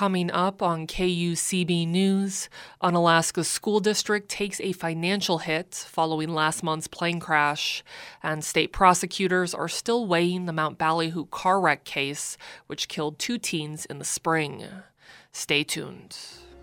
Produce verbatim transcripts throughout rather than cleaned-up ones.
Coming up on K U C B News, Unalaska's school district takes a financial hit following last month's plane crash, and state prosecutors are still weighing the Mount Ballyhoo car wreck case, which killed two teens in the spring. Stay tuned.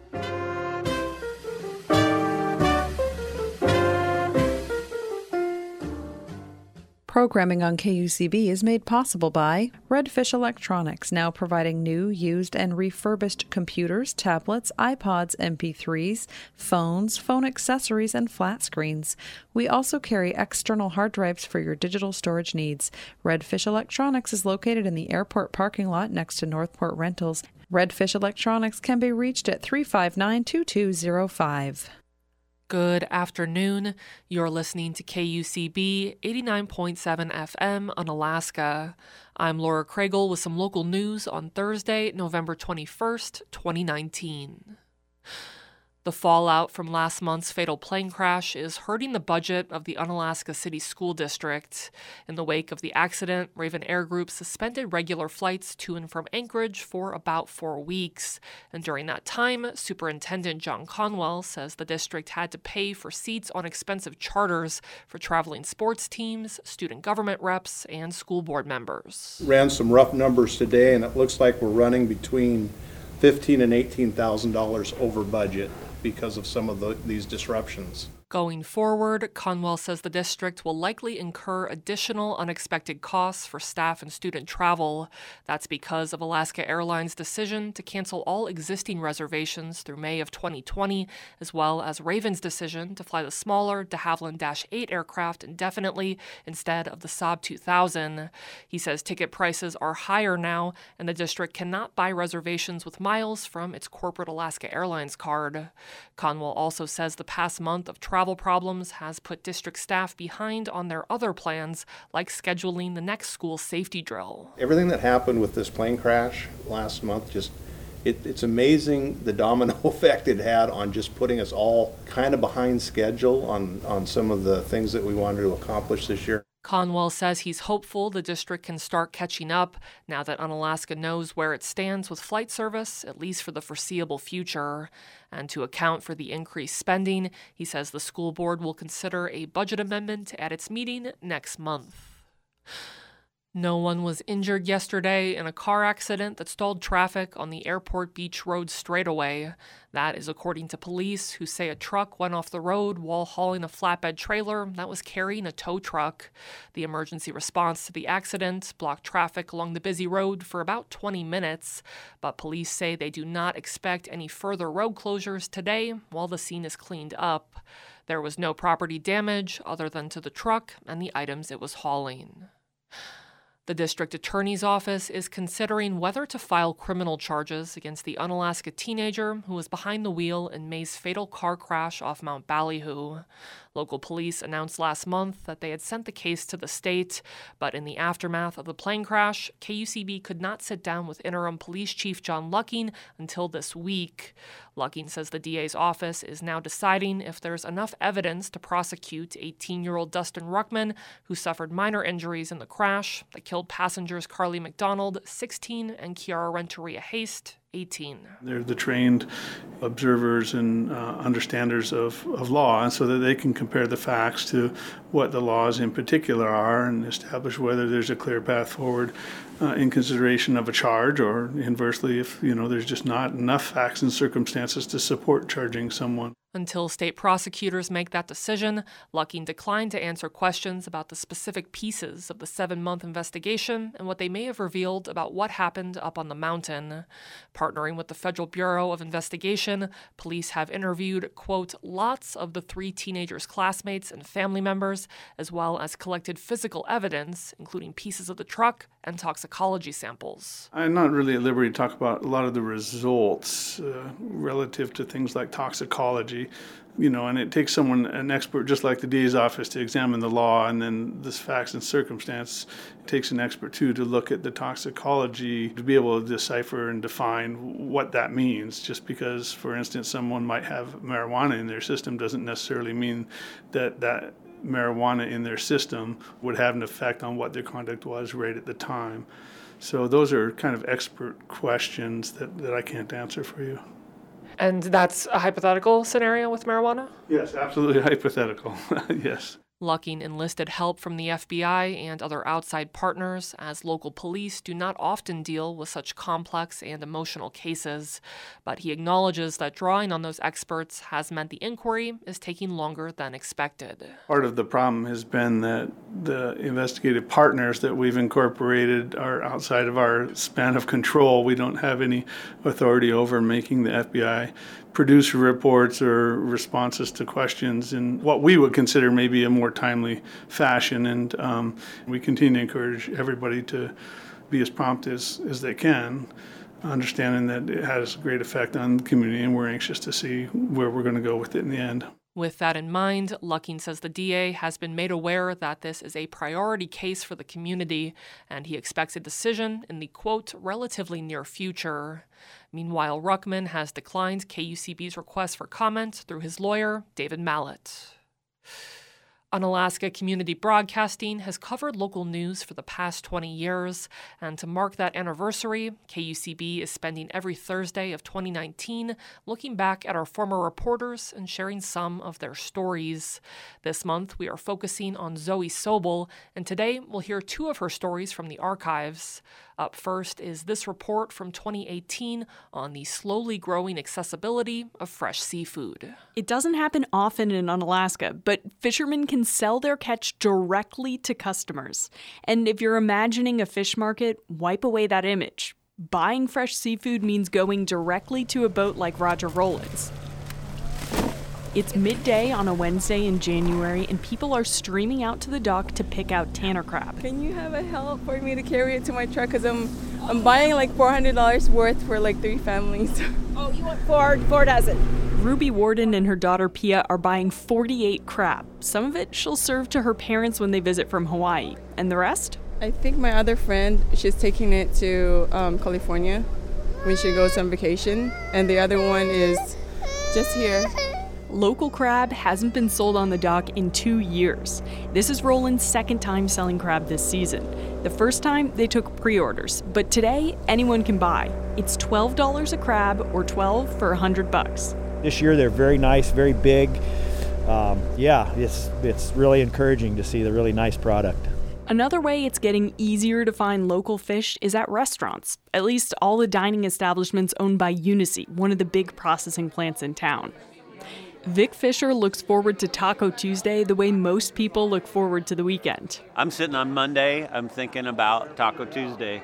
Programming on K U C B is made possible by Redfish Electronics, now providing new, used, and refurbished computers, tablets, iPods, M P threes, phones, phone accessories, and flat screens. We also carry external hard drives for your digital storage needs. Redfish Electronics is located in the airport parking lot next to Northport Rentals. Redfish Electronics can be reached at three five nine, two two zero five. Good afternoon. You're listening to K U C B eighty-nine point seven F M Unalaska. I'm Laura Craigle with some local news on Thursday, November twenty-first, twenty nineteen. The fallout from last month's fatal plane crash is hurting the budget of the Unalaska City School District. In the wake of the accident, Raven Air Group suspended regular flights to and from Anchorage for about four weeks. And during that time, Superintendent John Conwell says the district had to pay for seats on expensive charters for traveling sports teams, student government reps, and school board members. Ran some rough numbers today, and it looks like we're running between fifteen thousand dollars and eighteen thousand dollars over budget because of some of the, these disruptions. Going forward, Conwell says the district will likely incur additional unexpected costs for staff and student travel. That's because of Alaska Airlines' decision to cancel all existing reservations through May of twenty twenty, as well as Raven's decision to fly the smaller de Havilland Dash eight aircraft indefinitely instead of the Saab two thousand. He says ticket prices are higher now, and the district cannot buy reservations with miles from its corporate Alaska Airlines card. Conwell also says the past month of travel Travel problems has put district staff behind on their other plans, like scheduling the next school safety drill. Everything that happened with this plane crash last month, just it, it's amazing the domino effect it had on just putting us all kind of behind schedule on, on some of the things that we wanted to accomplish this year. Conwell says he's hopeful the district can start catching up now that Unalaska knows where it stands with flight service, at least for the foreseeable future. And to account for the increased spending, he says the school board will consider a budget amendment at its meeting next month. No one was injured yesterday in a car accident that stalled traffic on the Airport Beach Road straightaway. That is according to police, who say a truck went off the road while hauling a flatbed trailer that was carrying a tow truck. The emergency response to the accident blocked traffic along the busy road for about twenty minutes, but police say they do not expect any further road closures today while the scene is cleaned up. There was no property damage other than to the truck and the items it was hauling. The district attorney's office is considering whether to file criminal charges against the Unalaska teenager who was behind the wheel in May's fatal car crash off Mount Ballyhoo. Local police announced last month that they had sent the case to the state, but in the aftermath of the plane crash, K U C B could not sit down with interim police chief John Lucking until this week. Lucking says the D A's office is now deciding if there's enough evidence to prosecute eighteen-year-old Dustin Ruckman, who suffered minor injuries in the crash that killed passengers Carly McDonald, sixteen, and Kiara Renteria Haste, eighteen. They're the trained observers and uh, understanders of, of law, and so that they can compare the facts to what the laws in particular are and establish whether there's a clear path forward uh, in consideration of a charge, or inversely, if you know there's just not enough facts and circumstances to support charging someone. Until state prosecutors make that decision, Lucking declined to answer questions about the specific pieces of the seven-month investigation and what they may have revealed about what happened up on the mountain. Partnering with the Federal Bureau of Investigation, police have interviewed, quote, lots of the three teenagers' classmates and family members, as well as collected physical evidence, including pieces of the truck and toxicology samples. I'm not really at liberty to talk about a lot of the results uh, relative to things like toxicology. You know, and it takes someone, an expert just like the D A's office, to examine the law, and then this facts and circumstance. It takes an expert, too, to look at the toxicology to be able to decipher and define what that means. Just because, for instance, someone might have marijuana in their system doesn't necessarily mean that that marijuana in their system would have an effect on what their conduct was right at the time. So those are kind of expert questions that, that I can't answer for you. And that's a hypothetical scenario with marijuana? Yes, absolutely hypothetical. Yes. Lucking enlisted help from the F B I and other outside partners, as local police do not often deal with such complex and emotional cases. But he acknowledges that drawing on those experts has meant the inquiry is taking longer than expected. Part of the problem has been that the investigative partners that we've incorporated are outside of our span of control. We don't have any authority over making the F B I produce reports or responses to questions in what we would consider maybe a more timely fashion. And um, we continue to encourage everybody to be as prompt as, as they can, understanding that it has a great effect on the community, and we're anxious to see where we're going to go with it in the end. With that in mind, Lucking says the D A has been made aware that this is a priority case for the community, and he expects a decision in the, quote, relatively near future. Meanwhile, Ruckman has declined K U C B's request for comment through his lawyer, David Mallett. Unalaska Community Broadcasting has covered local news for the past twenty years, and to mark that anniversary, K U C B is spending every Thursday of twenty nineteen looking back at our former reporters and sharing some of their stories. This month, we are focusing on Zoe Sobel, and today we'll hear two of her stories from the archives. Up first is this report from twenty eighteen on the slowly growing accessibility of fresh seafood. It doesn't happen often in Unalaska, but fishermen can sell their catch directly to customers. And if you're imagining a fish market, wipe away that image. Buying fresh seafood means going directly to a boat like Roger Rowland's. It's midday on a Wednesday in January, and people are streaming out to the dock to pick out tanner crab. Can you have a help for me to carry it to my truck? Because I'm I'm buying like four hundred dollars worth for like three families. Oh, you want four, four dozen? Ruby Warden and her daughter Pia are buying forty-eight crab. Some of it she'll serve to her parents when they visit from Hawaii. And the rest? I think my other friend, she's taking it to um, California when she goes on vacation. And the other one is just here. Local crab hasn't been sold on the dock in two years. This is Roland's second time selling crab this season. The first time, they took pre-orders, but today, anyone can buy. It's twelve dollars a crab, or twelve for one hundred bucks. This year, they're very nice, very big. Um, yeah, it's, it's really encouraging to see the really nice product. Another way it's getting easier to find local fish is at restaurants, at least all the dining establishments owned by Unice, one of the big processing plants in town. Vic Fisher looks forward to Taco Tuesday the way most people look forward to the weekend. I'm sitting on Monday, I'm thinking about Taco Tuesday.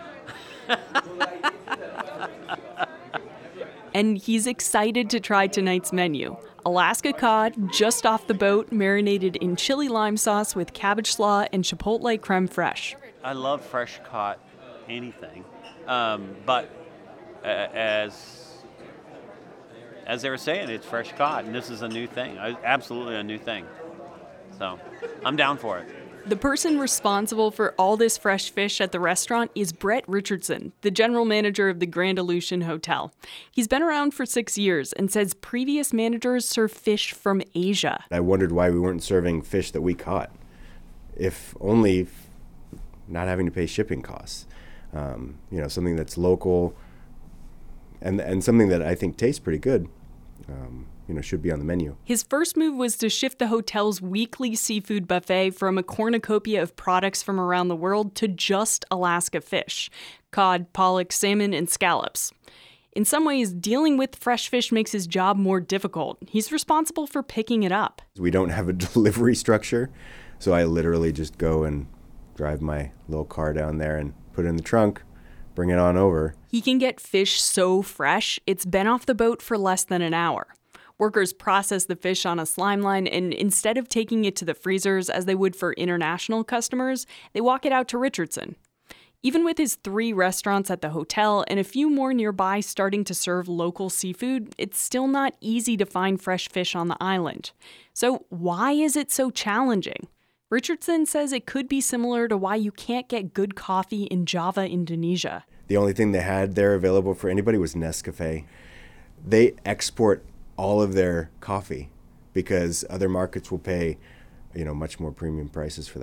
And he's excited to try tonight's menu. Alaska cod, just off the boat, marinated in chili lime sauce with cabbage slaw and chipotle creme fraiche. I love fresh caught anything, um, but uh, as as they were saying, it's fresh caught, and this is a new thing, absolutely a new thing. So I'm down for it. The person responsible for all this fresh fish at the restaurant is Brett Richardson, the general manager of the Grand Aleutian Hotel. He's been around for six years and says previous managers serve fish from Asia. I wondered why we weren't serving fish that we caught, if only not having to pay shipping costs. Um, you know, something that's local and and something that I think tastes pretty good. Um, you know, should be on the menu. His first move was to shift the hotel's weekly seafood buffet from a cornucopia of products from around the world to just Alaska fish: cod, pollock, salmon, and scallops. In some ways, dealing with fresh fish makes his job more difficult. He's responsible for picking it up. We don't have a delivery structure, so I literally just go and drive my little car down there and put it in the trunk, bring it on over. He can get fish so fresh, it's been off the boat for less than an hour. Workers process the fish on a slime line, and instead of taking it to the freezers as they would for international customers, they walk it out to Richardson. Even with his three restaurants at the hotel and a few more nearby starting to serve local seafood, it's still not easy to find fresh fish on the island. So why is it so challenging? Richardson says it could be similar to why you can't get good coffee in Java, Indonesia. The only thing they had there available for anybody was Nescafe. They export all of their coffee because other markets will pay, you know, much more premium prices for that.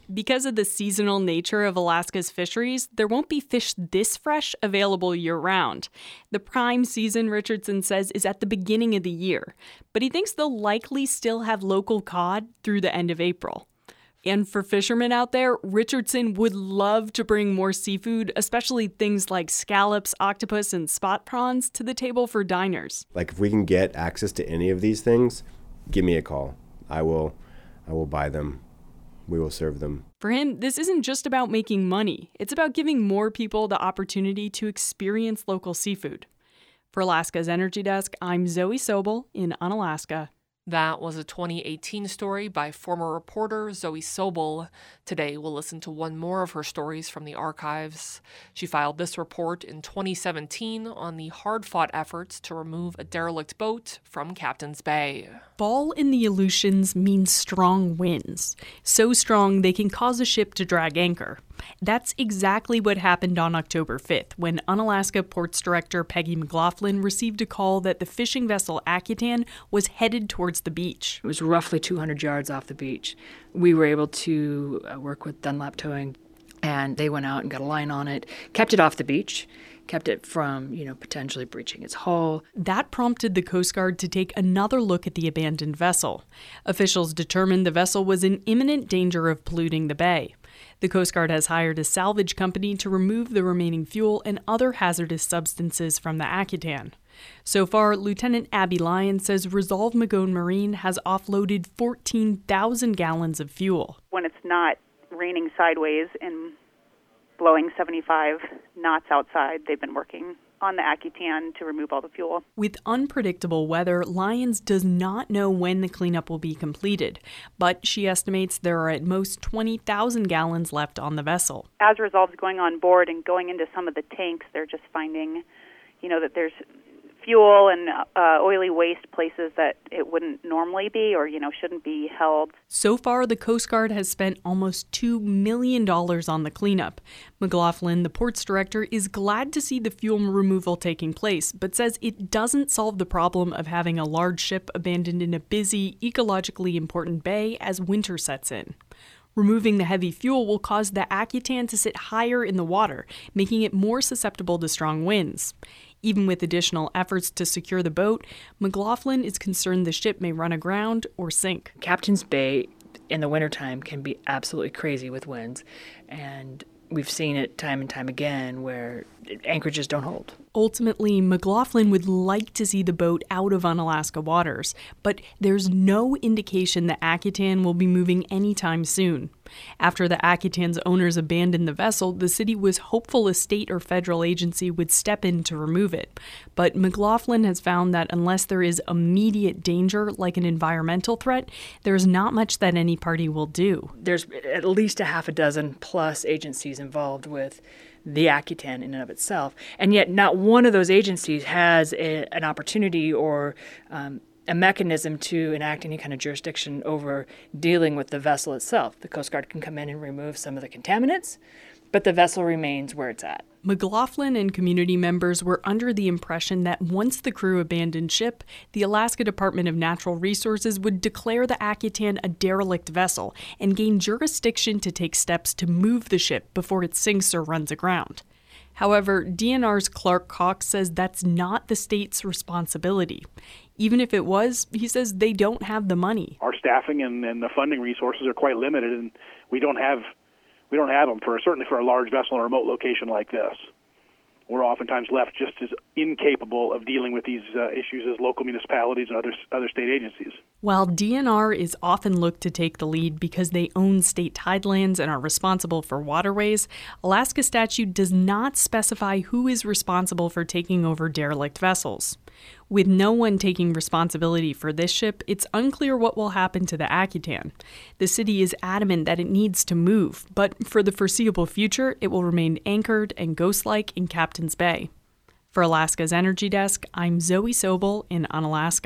Because of the seasonal nature of Alaska's fisheries, there won't be fish this fresh available year-round. The prime season, Richardson says, is at the beginning of the year, but he thinks they'll likely still have local cod through the end of April. And for fishermen out there, Richardson would love to bring more seafood, especially things like scallops, octopus, and spot prawns, to the table for diners. Like, if we can get access to any of these things, give me a call. I will, I will buy them. We will serve them. For him, this isn't just about making money. It's about giving more people the opportunity to experience local seafood. For Alaska's Energy Desk, I'm Zoe Sobel in Unalaska. That was a twenty eighteen story by former reporter Zoe Sobel. Today, we'll listen to one more of her stories from the archives. She filed this report in twenty seventeen on the hard-fought efforts to remove a derelict boat from Captain's Bay. Fall in the Aleutians means strong winds. So strong they can cause a ship to drag anchor. That's exactly what happened on October fifth, when Unalaska Ports Director Peggy McLaughlin received a call that the fishing vessel Akutan was headed towards the beach. It was roughly two hundred yards off the beach. We were able to uh, work with Dunlap Towing, and they went out and got a line on it, kept it off the beach, kept it from, you know, potentially breaching its hull. That prompted the Coast Guard to take another look at the abandoned vessel. Officials determined the vessel was in imminent danger of polluting the bay. The Coast Guard has hired a salvage company to remove the remaining fuel and other hazardous substances from the Akutan. So far, Lieutenant Abby Lyon says Resolve Magone Marine has offloaded fourteen thousand gallons of fuel. When it's not raining sideways and blowing seventy-five knots outside, they've been working on the Akutan to remove all the fuel. With unpredictable weather, Lyons does not know when the cleanup will be completed, but she estimates there are at most twenty thousand gallons left on the vessel. As Resolve's going on board and going into some of the tanks, they're just finding, you know, that there's fuel and uh, oily waste places that it wouldn't normally be or, you know, shouldn't be held. So far, the Coast Guard has spent almost two million dollars on the cleanup. McLaughlin, the ports director, is glad to see the fuel removal taking place, but says it doesn't solve the problem of having a large ship abandoned in a busy, ecologically important bay as winter sets in. Removing the heavy fuel will cause the Akutan to sit higher in the water, making it more susceptible to strong winds. Even with additional efforts to secure the boat, McLaughlin is concerned the ship may run aground or sink. Captain's Bay in the wintertime can be absolutely crazy with winds, and we've seen it time and time again where anchorages don't hold. Ultimately, McLaughlin would like to see the boat out of Unalaska waters, but there's no indication the Akutan will be moving anytime soon. After the Akutan's owners abandoned the vessel, the city was hopeful a state or federal agency would step in to remove it. But McLaughlin has found that unless there is immediate danger, like an environmental threat, there's not much that any party will do. There's at least a half a dozen plus agencies involved with the Akutan in and of itself, and yet not one of those agencies has a, an opportunity or um, a mechanism to enact any kind of jurisdiction over dealing with the vessel itself. The Coast Guard can come in and remove some of the contaminants, but the vessel remains where it's at. McLaughlin and community members were under the impression that once the crew abandoned ship, the Alaska Department of Natural Resources would declare the Akutan a derelict vessel and gain jurisdiction to take steps to move the ship before it sinks or runs aground. However, D N R's Clark Cox says that's not the state's responsibility. Even if it was, he says they don't have the money. Our staffing and, and the funding resources are quite limited, and we don't have We don't have them for certainly for a large vessel in a remote location like this. We're oftentimes left just as incapable of dealing with these uh, issues as local municipalities and other other state agencies. While D N R is often looked to take the lead because they own state tidelands and are responsible for waterways, Alaska statute does not specify who is responsible for taking over derelict vessels. With no one taking responsibility for this ship, it's unclear what will happen to the Akutan. The city is adamant that it needs to move, but for the foreseeable future, it will remain anchored and ghost-like in Captain's Bay. For Alaska's Energy Desk, I'm Zoe Sobel in Unalaska.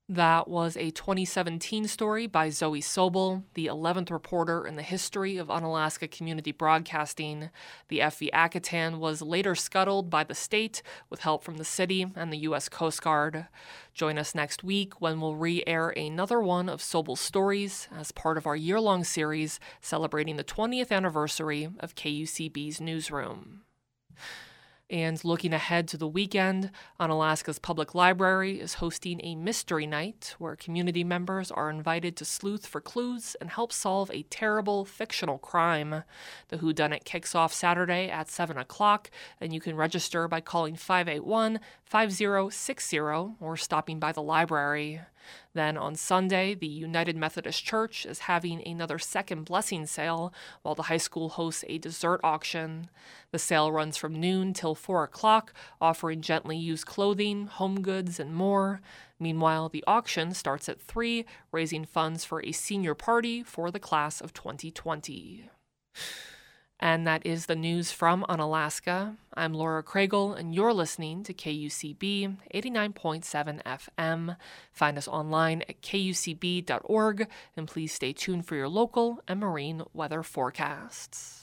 That was a twenty seventeen story by Zoe Sobel, the eleventh reporter in the history of Unalaska community broadcasting. The F V Akitan was later scuttled by the state with help from the city and the U S Coast Guard. Join us next week when we'll re-air another one of Sobel's stories as part of our year-long series celebrating the twentieth anniversary of K U C B's newsroom. And looking ahead to the weekend, Unalaska's Public Library is hosting a mystery night where community members are invited to sleuth for clues and help solve a terrible fictional crime. The whodunit kicks off Saturday at seven o'clock, and you can register by calling five eight one, five zero six zero or stopping by the library. Then on Sunday, the United Methodist Church is having another second blessing sale while the high school hosts a dessert auction. The sale runs from noon till four o'clock, offering gently used clothing, home goods, and more. Meanwhile, the auction starts at three, raising funds for a senior party for the class of twenty twenty. And that is the news from Unalaska. I'm Laura Craigle, and you're listening to K U C B eighty-nine point seven F M. Find us online at K U C B dot org, and please stay tuned for your local and marine weather forecasts.